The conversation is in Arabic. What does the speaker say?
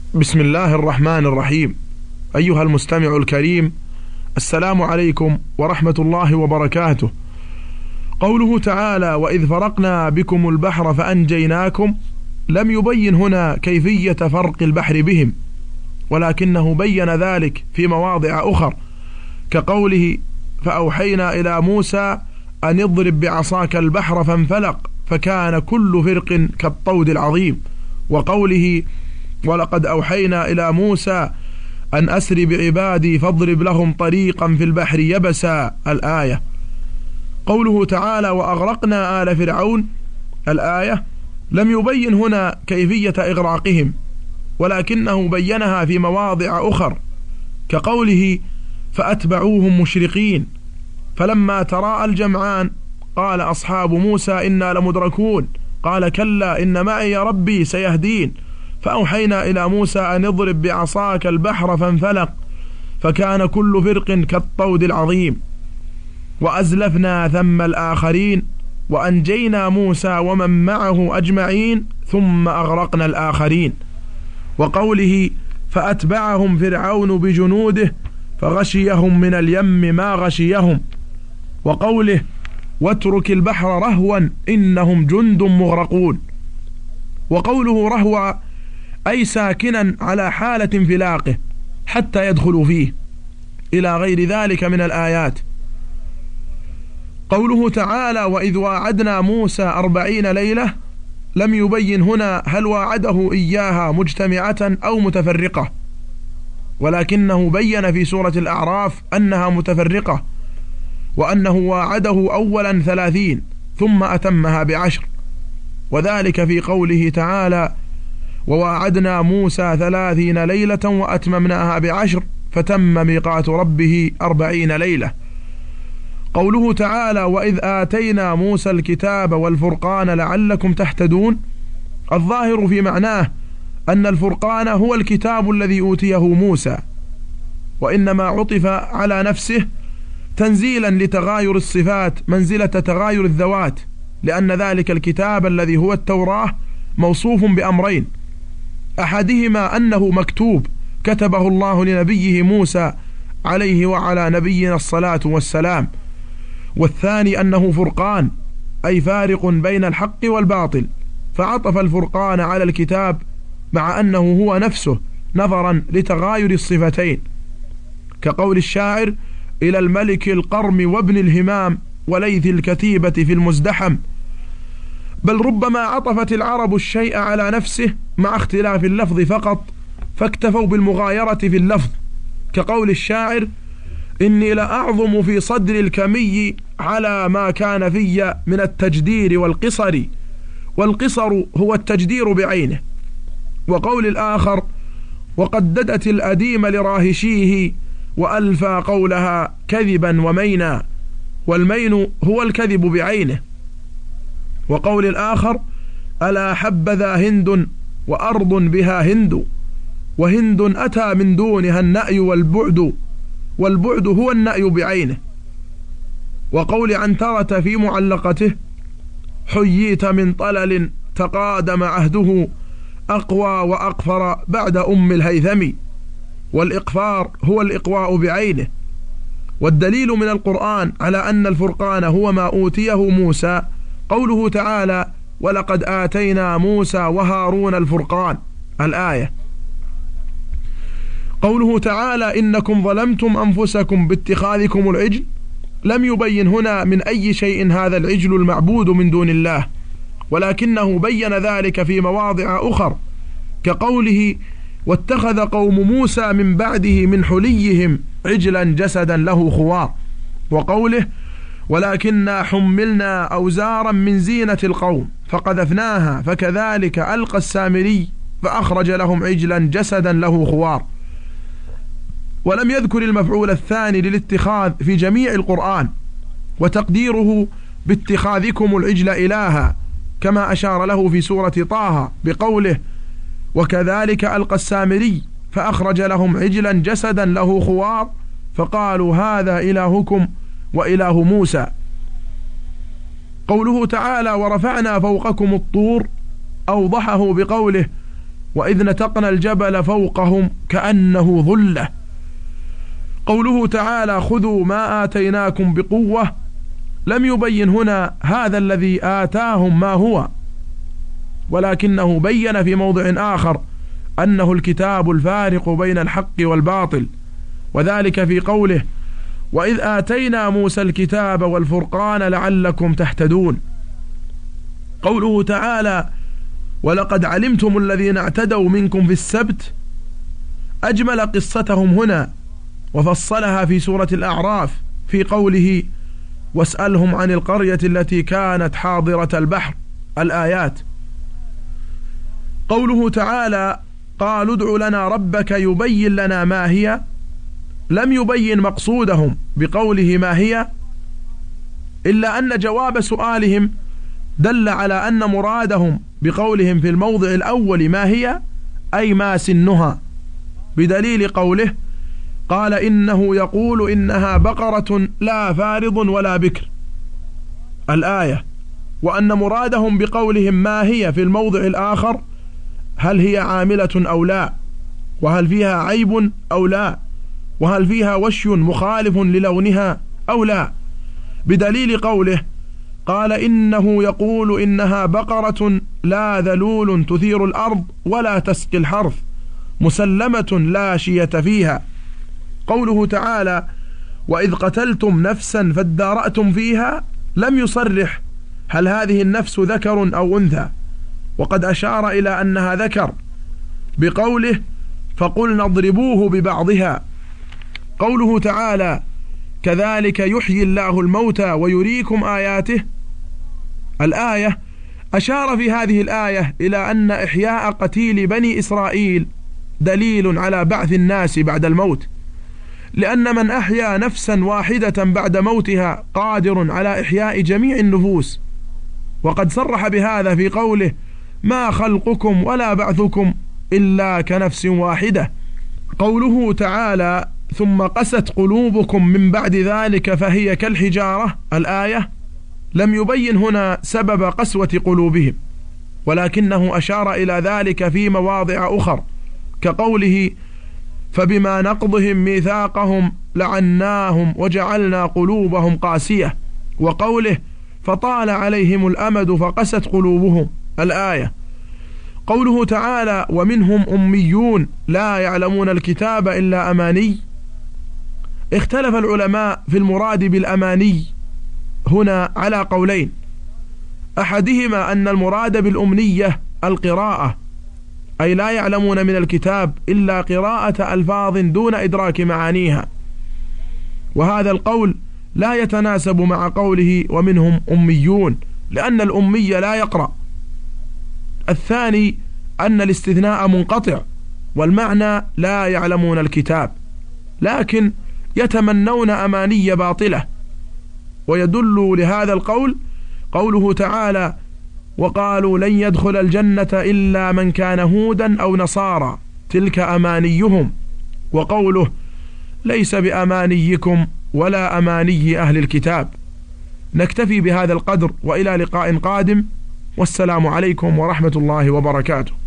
بسم الله الرحمن الرحيم. أيها المستمع الكريم، السلام عليكم ورحمة الله وبركاته. قوله تعالى: وإذ فرقنا بكم البحر فأنجيناكم، لم يبين هنا كيفية فرق البحر بهم، ولكنه بين ذلك في مواضع أخر، كقوله: فأوحينا إلى موسى أن اضرب بعصاك البحر فانفلق فكان كل فرق كالطود العظيم، وقوله: ولقد أوحينا إلى موسى أن أسر بعبادي فاضرب لهم طريقا في البحر يبسا، الآية. قوله تعالى: وأغرقنا آل فرعون، الآية، لم يبين هنا كيفية إغراقهم، ولكنه بينها في مواضع أخر، كقوله: فأتبعوهم مشرقين، فلما تراءى الجمعان قال أصحاب موسى إنا لمدركون، قال كلا إن معي ربي سيهدين، فأوحينا إلى موسى أن اضرب بعصاك البحر فانفلق فكان كل فرق كالطود العظيم، وأزلفنا ثم الآخرين وأنجينا موسى ومن معه أجمعين ثم أغرقنا الآخرين. وقوله: فأتبعهم فرعون بجنوده فغشيهم من اليم ما غشيهم، وقوله: واترك البحر رهوا إنهم جند مغرقون. وقوله رهوا أي ساكنا على حالة انفلاقه حتى يدخلوا فيه، إلى غير ذلك من الآيات. قوله تعالى: وإذ واعدنا موسى 40 ليلة، لم يبين هنا هل واعده إياها مجتمعة أو متفرقة، ولكنه بين في سورة الأعراف أنها متفرقة، وأنه واعده أولا 30 ثم أتمها ب10، وذلك في قوله تعالى: وواعدنا موسى 30 ليلة وأتممناها ب10 فتم ميقات ربه 40 ليلة. قوله تعالى: وإذ آتينا موسى الكتاب والفرقان لعلكم تهتدون، الظاهر في معناه أن الفرقان هو الكتاب الذي أوتيه موسى، وإنما عطف على نفسه تنزيلا لتغاير الصفات منزلة تغاير الذوات، لأن ذلك الكتاب الذي هو التوراة موصوف بأمرين: أحدهما أنه مكتوب كتبه الله لنبيه موسى عليه وعلى نبينا الصلاة والسلام، والثاني أنه فرقان أي فارق بين الحق والباطل، فعطف الفرقان على الكتاب مع أنه هو نفسه نظرا لتغاير الصفتين، كقول الشاعر: إلى الملك القرم وابن الهمام وليث الكتيبة في المزدحم. بل ربما عطفت العرب الشيء على نفسه مع اختلاف اللفظ فقط، فاكتفوا بالمغايرة في اللفظ، كقول الشاعر: إني لأعظم في صدر الكمي على ما كان في من التجدير والقصر، والقصر هو التجدير بعينه. وقول الآخر: وقددت الأديم لراهشيه وألفى قولها كذبا ومينا، والمين هو الكذب بعينه. وقول الآخر: ألا حبذا هند وأرض بها هند، وهند أتى من دونها النأي والبعد، والبعد هو النأي بعينه. وقول عنترة في معلقته: حييت من طلل تقادم عهده أقوى وأقفر بعد الهيثم، والإقفار هو الإقواء بعينه. والدليل من القرآن على أن الفرقان هو ما أوتيه موسى قوله تعالى: ولقد آتينا موسى وهارون الفرقان، الآية. قوله تعالى: إنكم ظلمتم أنفسكم باتخاذكم العجل، لم يبين هنا من أي شيء هذا العجل المعبود من دون الله، ولكنه بين ذلك في مواضع أخر، كقوله: واتخذ قوم موسى من بعده من حليهم عجلا جسدا له خوار، وقوله: ولكننا حملنا أوزارا من زينة القوم فقذفناها فكذلك ألقى السامري فأخرج لهم عجلا جسدا له خوار. ولم يذكر المفعول الثاني للاتخاذ في جميع القرآن، وتقديره باتخاذكم العجل إلها، كما أشار له في سورة طه بقوله: وكذلك ألقى السامري فأخرج لهم عجلا جسدا له خوار فقالوا هذا إلهكم وإله موسى. قوله تعالى: ورفعنا فوقكم الطور، أوضحه بقوله: وإذ نتقنا الجبل فوقهم كأنه ظلة. قوله تعالى خذوا ما آتيناكم بقوة لم يبين هنا هذا الذي آتاهم ما هو، ولكنه بين في موضع آخر أنه الكتاب الفارق بين الحق والباطل، وذلك في قوله وإذ آتينا موسى الكتاب والفرقان لعلكم تهتدون. قوله تعالى ولقد علمتم الذين اعتدوا منكم في السبت أجمل قصتهم هنا وفصلها في سورة الأعراف في قوله واسألهم عن القرية التي كانت حاضرة البحر الآيات. قوله تعالى قالوا ادع لنا ربك يبين لنا ما هي لم يبين مقصودهم بقوله ما هي، إلا أن جواب سؤالهم دل على أن مرادهم بقولهم في الموضع الأول ما هي أي ما سنها، بدليل قوله قال إنه يقول إنها بقرة لا فارض ولا بكر الآية، وأن مرادهم بقولهم ما هي في الموضع الآخر هل هي عاملة أو لا، وهل فيها عيب أو لا، وهل فيها وشي مخالف للونها أو لا، بدليل قوله قال إنه يقول إنها بقرة لا ذلول تثير الأرض ولا تسقي الحرث مسلمة لا شية فيها. قوله تعالى وإذ قتلتم نفسا فادارأتم فيها لم يصرح هل هذه النفس ذكر أو أنثى، وقد أشار إلى أنها ذكر بقوله فقلنا اضربوه ببعضها. قوله تعالى كذلك يحيي الله الموتى ويريكم آياته الآية أشار في هذه الآية إلى أن إحياء قتيل بني إسرائيل دليل على بعث الناس بعد الموت، لأن من أحيا نفسا واحدة بعد موتها قادر على إحياء جميع النفوس، وقد صرح بهذا في قوله ما خلقكم ولا بعثكم إلا كنفس واحدة. قوله تعالى ثم قست قلوبكم من بعد ذلك فهي كالحجارة الآية لم يبين هنا سبب قسوة قلوبهم، ولكنه أشار إلى ذلك في مواضع أخر كقوله فبما نقضهم ميثاقهم لعناهم وجعلنا قلوبهم قاسية، وقوله فطال عليهم الأمد فقست قلوبهم الآية. قوله تعالى ومنهم أميون لا يعلمون الكتاب إلا أماني، اختلف العلماء في المراد بالأماني هنا على قولين، أحدهما أن المراد بالأمنية القراءة، أي لا يعلمون من الكتاب إلا قراءة ألفاظ دون إدراك معانيها، وهذا القول لا يتناسب مع قوله ومنهم أميون لأن الأمي لا يقرأ. الثاني أن الاستثناء منقطع والمعنى لا يعلمون الكتاب لكن يتمنون أماني باطلة، ويدل لهذا القول قوله تعالى وقالوا لن يدخل الجنة إلا من كان هودا أو نصارى تلك أمانيهم، وقوله ليس بأمانيكم ولا أماني أهل الكتاب. نكتفي بهذا القدر وإلى لقاء قادم، والسلام عليكم ورحمة الله وبركاته.